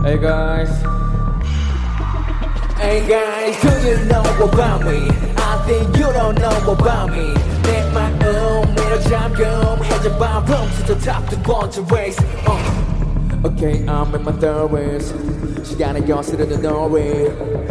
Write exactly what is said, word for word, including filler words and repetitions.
Hey guys. Hey guys, do you know about me? I think you don't know about me. 내 마음으로 잠금 해줘봐 From to the top 두 번째 race uh. Okay, I'm in my thirties 시간을 거스르는 너를